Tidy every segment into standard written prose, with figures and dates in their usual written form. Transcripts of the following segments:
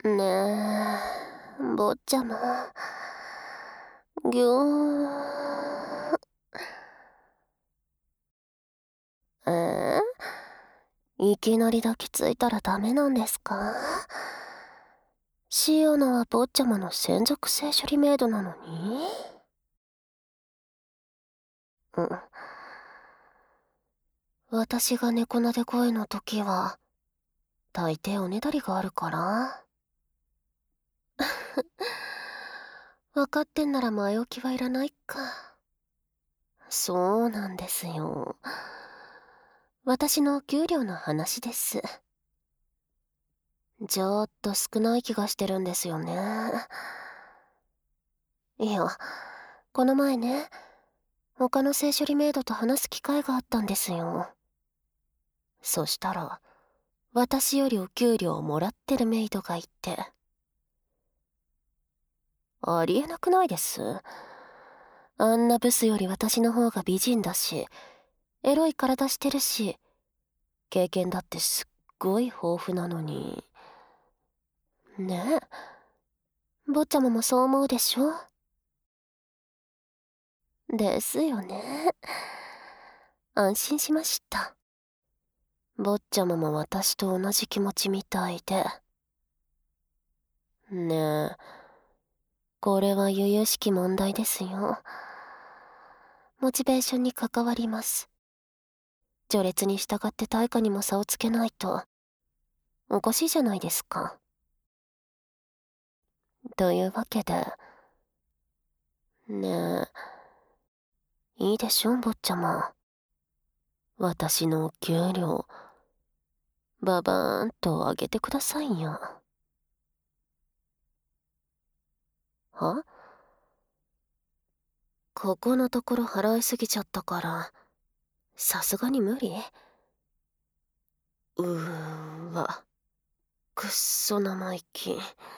ねえ、坊ちゃま。ぎゅー。いきなり抱きついたらダメなんですか？シオナは坊ちゃまの専属性処理メイドなのに。うん。私が猫なで声の時は、大抵おねだりがあるから。分かってんなら前置きはいらないか。そうなんですよ。私のお給料の話です。ちょっと少ない気がしてるんですよね。いや、この前ね、他の性処理メイドと話す機会があったんですよ。そしたら、私よりお給料をもらってるメイドがいて。ありえなくないです？あんなブスより私の方が美人だし、エロい体してるし、経験だってすっごい豊富なのに。ねえ、坊ちゃまもそう思うでしょ？ですよね。安心しました。坊ちゃまも私と同じ気持ちみたいで。ねえ、これは由々しき問題ですよ。モチベーションに関わります。序列に従って対価にも差をつけないと、おかしいじゃないですか。というわけで、ねえ、いいでしょ、坊ちゃま。私のお給料、ババーンと上げてくださいよ。は？ここのところ払いすぎちゃったから、さすがに無理？わ、くっそ生意気。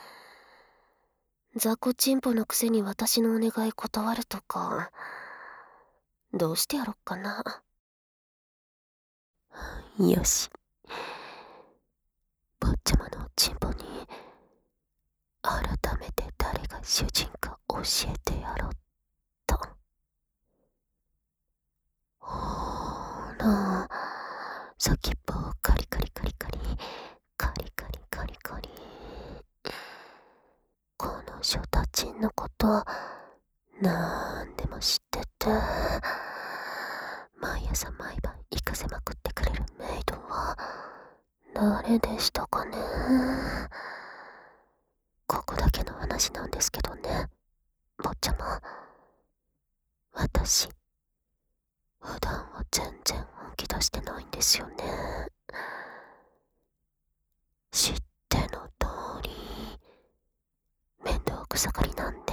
雑魚チンポのくせに私のお願い断るとか、どうしてやろっかな。よし。坊ちゃまのおチンポに、改めて誰が主人か教えてやろっと。ほら、先っぽをカリカリカリカリ、カリカリカリカリ。彼女たちのことなんでも知ってて、毎朝毎晩行かせまくってくれるメイドは誰でしたかね。ここだけの話なんですけどね、坊ちゃま。私、普段は全然本気出してないんですよね。知っての通り、面倒くさがりなんで。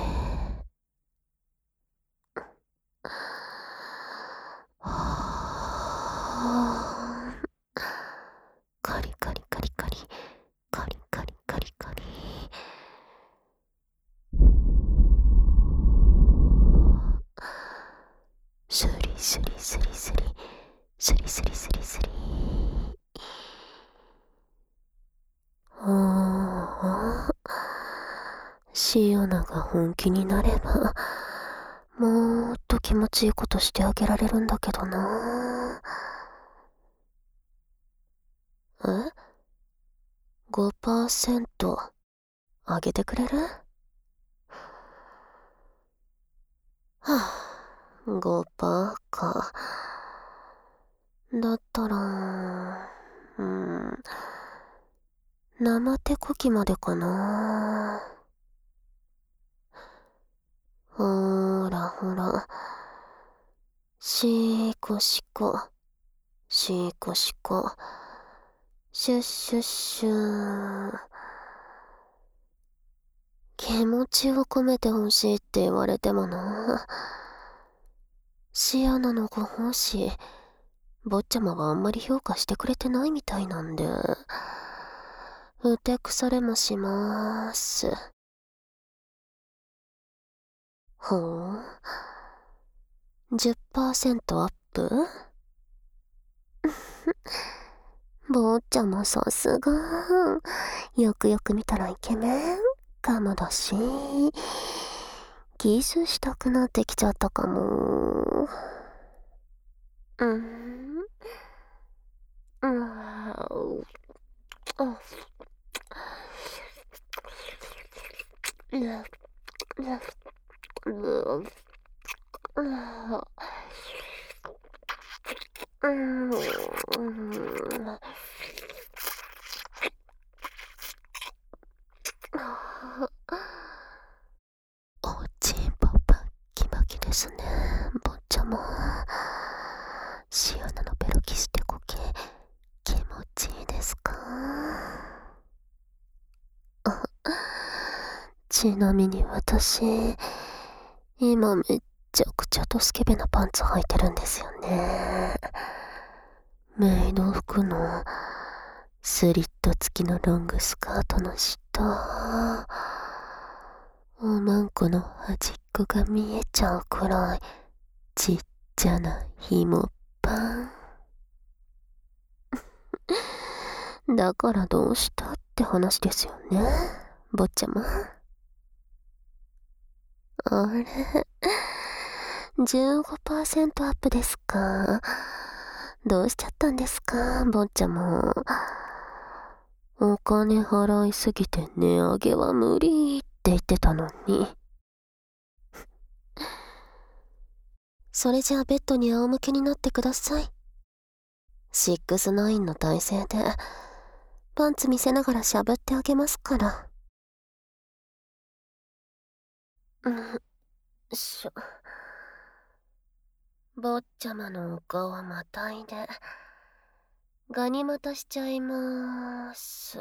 カリカリカリカリ、カリカリカリカリ。スリスリスリスリ、スリスリスリスリ。シオナが本気になれば、もっと気持ちいいことしてあげられるんだけどな。え？ 5% あげてくれる？はぁ、5% か。だったら、生手こきまでかな。ほらほら。シーコシコ、シーコシコ、シュッシュッシュー。気持ちを込めてほしいって言われてもな。シアナのご奉仕、坊ちゃまはあんまり評価してくれてないみたいなんで、ふてくされもしまーす。ほう、10% アップ？坊ちゃまさすが。 よくよく見たらイケメンかもだし、キスしたくなってきちゃったかも。うん。うん。おちんぽバッキバキですね、坊ちゃま。シアナのベロキスってこけ気持ちいいですか？あ、ちなみに私、今めっちゃくちゃドスケベなパンツ履いてるんですよね。メイド服のスリット付きのロングスカートの下、おまんこの端っこが見えちゃうくらいちっちゃな紐パン。だからどうしたって話ですよね、坊ちゃま。あれ、15% アップですか？どうしちゃったんですか、坊ちゃま。お金払いすぎて値上げは無理って言ってたのに。それじゃあベッドに仰向けになってください。6-9の体勢でパンツ見せながらしゃぶってあげますから。坊ちゃまのお顔はまたいでガニ股しちゃいまーす。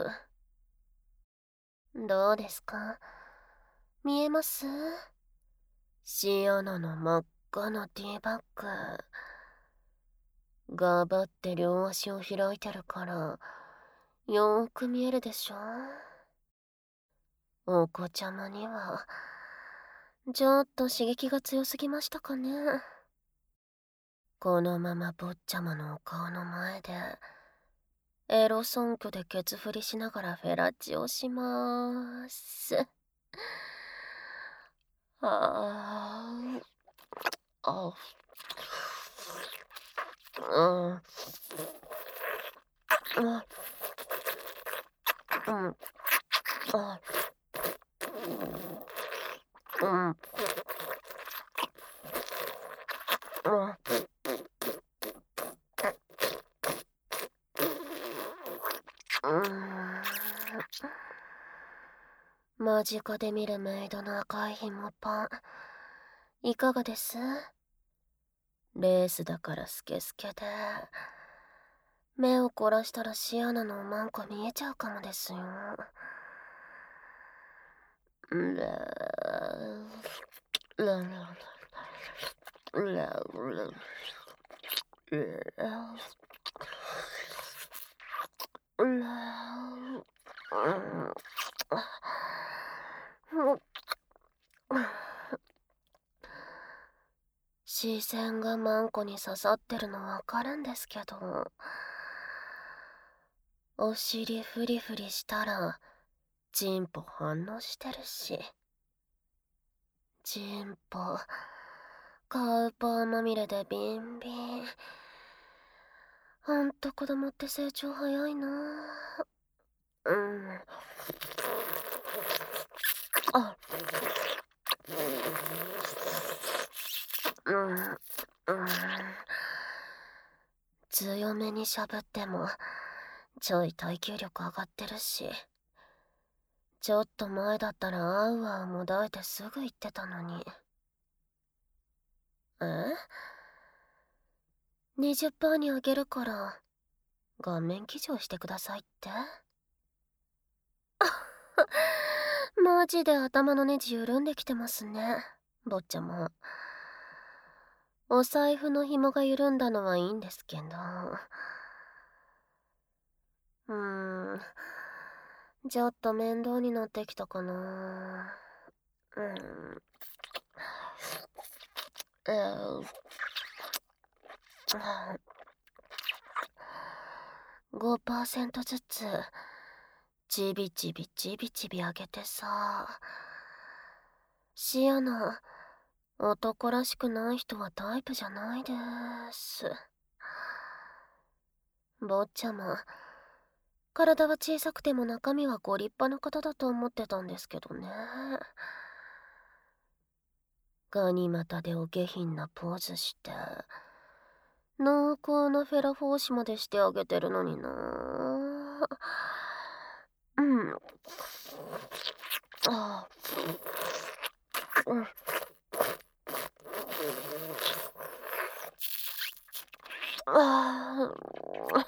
どうですか？見えます？シアナの真っ赤なティーバッグ。がばって両足を開いてるからよーく見えるでしょ。お子ちゃまにはちょっと刺激が強すぎましたかね。このまま坊ちゃまのお顔の前でエロソンクでケツ振りしながらフェラチオしまーす。ああ、うん、うん、うん、うん、うん。間近で見るメイドの赤い紐パン、いかがです？レースだからスケスケで、目を凝らしたらシアナのおまんこ見えちゃうかもですよ。視線がマンコに刺さってるのわかるんですけど、お尻フリフリしたらチンポ反応してるし、チンポカウパーまみれでビンビン。ほんと子供って成長早いな。うん。あ、うん、うん。強めにしゃぶってもちょい耐久力上がってるし、ちょっと前だったらあうあうもだえてすぐ言ってたのに。え？ 20% にあげるから顔面騎乗してくださいって？マジで頭のネジ緩んできてますね、坊ちゃま。お財布の紐が緩んだのはいいんですけど、ちょっと面倒になってきたかな。5% ずつちびちびちびちびあげてさ。シアナ、男らしくない人はタイプじゃないです。坊ちゃま、体は小さくても中身はご立派な方だと思ってたんですけどね。ガニ股でお下品なポーズして、濃厚なフェラフォーシまでしてあげてるのにな。うん。ああ。うん。ああ。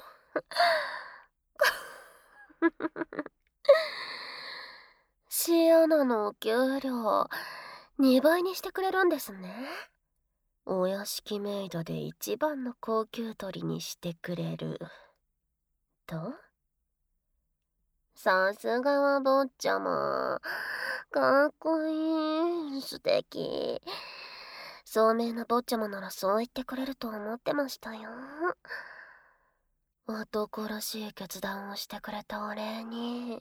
シアナのお給料、2倍にしてくれるんですね。お屋敷メイドで一番の高級鳥にしてくれる。とさすがは坊ちゃま。かっこいい。素敵。聡明な坊ちゃまならそう言ってくれると思ってましたよ。男らしい決断をしてくれたお礼に、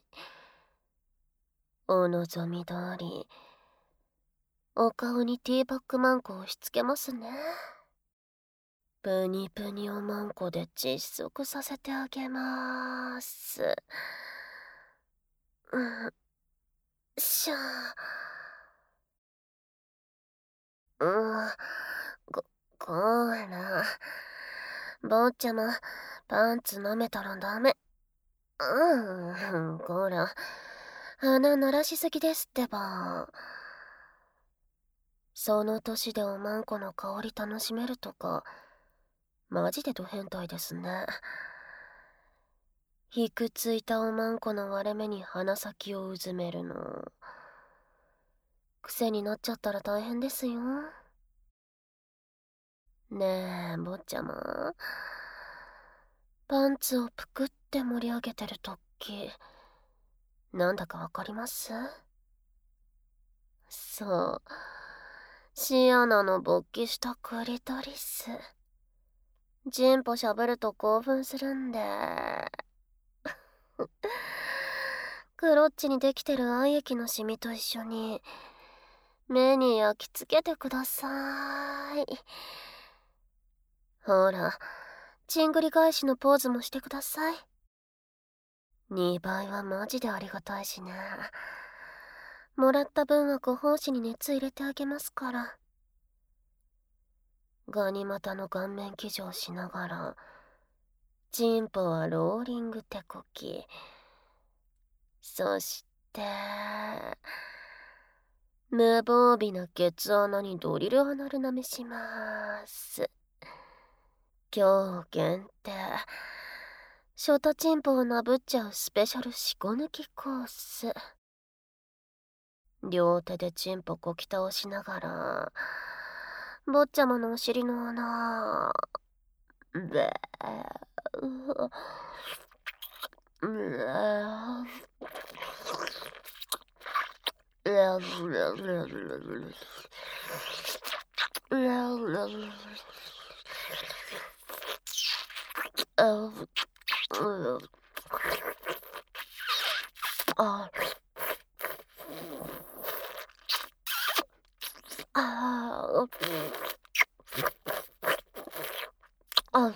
お望み通り、お顔にティーバッグマンコを押し付けますね。プニプニおまんこで窒息させてあげます。しゃー。こら。坊ちゃま、パンツ舐めたらダメ。こら。鼻鳴らしすぎですってば。その年でおまんこの香り楽しめるとか、マジでド変態ですね。ひくついたおまんこの割れ目に鼻先をうずめるの。癖になっちゃったら大変ですよ。ねえ、坊ちゃま。パンツをぷくって盛り上げてるとき、なんだかわかります？そう。シアナの勃起したクリトリス。チンポしゃぶると興奮するんで。クロッチにできてる愛液のシミと一緒に、目に焼き付けてください。ほら、チングリ返しのポーズもしてください。2倍はマジでありがたいしね。もらった分はご奉仕に熱入れてあげますから。ガニ股の顔面騎乗しながら、チンポはローリング手こき。そして、無防備なケツ穴にドリルアナル舐めします。今日限定、ショタチンポをなぶっちゃうスペシャルしこ抜きコース。両手でチンポこき倒しながら、坊ちゃまのお尻の穴、べー、あああ、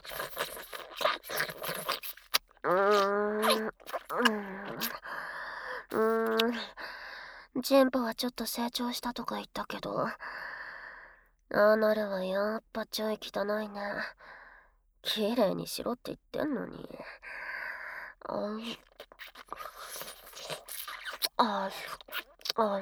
チンポはちょっと成長したとか言ったけど、アナルはやっぱちょい汚いね。綺麗にしろって言ってんのに。あ、あ、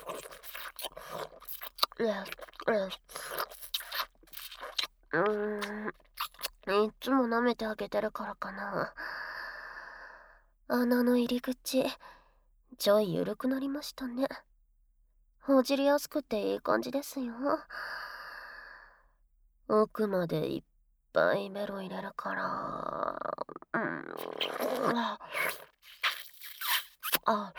いっつも舐めてあげてるからかな。穴の入り口、ちょい緩くなりましたね。ほじりやすくていい感じですよ。奥までいっぱいベロ入れるから。あ、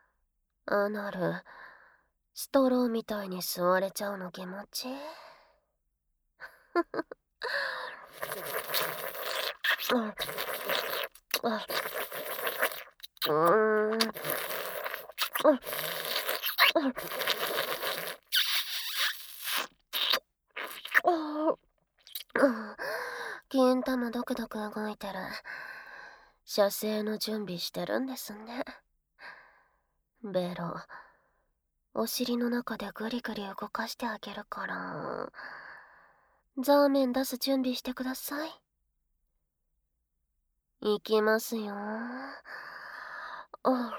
アナル、ストローみたいに吸われちゃうの気持ちいい。 あ、うーん。あ、あ、あ、金玉ドクドク動いてる。射精の準備してるんですね。ベロ、お尻の中でぐりぐり動かしてあげるから、ザーメン出す準備してください。いきますよ。あ、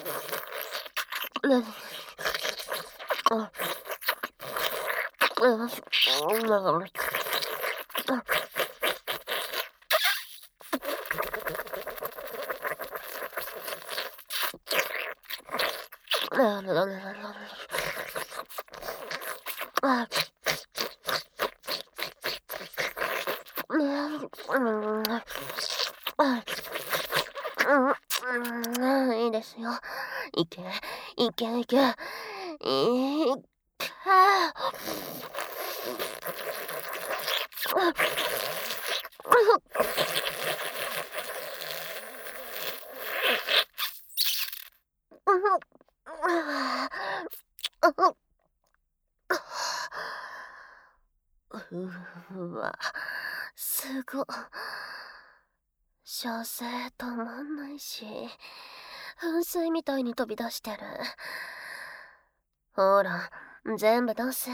いいですよ。いけ、いけ、いけ。いけ。うわ、すご。射精止まんないし、噴水みたいに飛び出してる。ほら、全部出せ。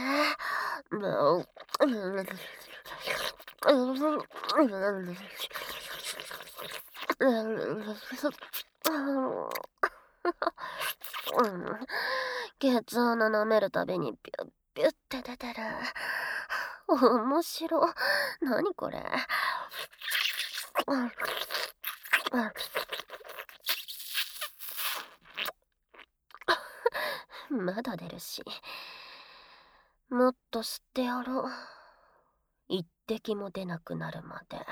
ケツ穴舐めるたびにピュッピュッって出てる。面白。何これ。まだ出るし。もっと吸ってやろう。一滴も出なくなるまで。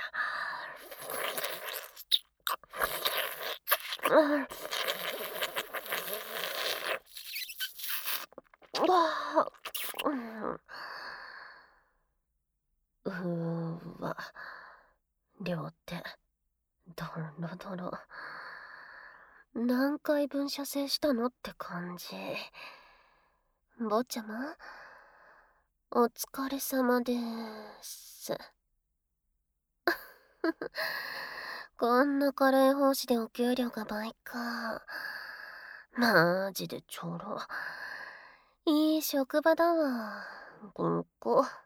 うーわ、両手、ドロドロ。何回分射精したのって感じ。坊ちゃま、お疲れ様です。こんなカレー奉仕でお給料が倍か。マジでちょろ。いい職場だわ。ここ。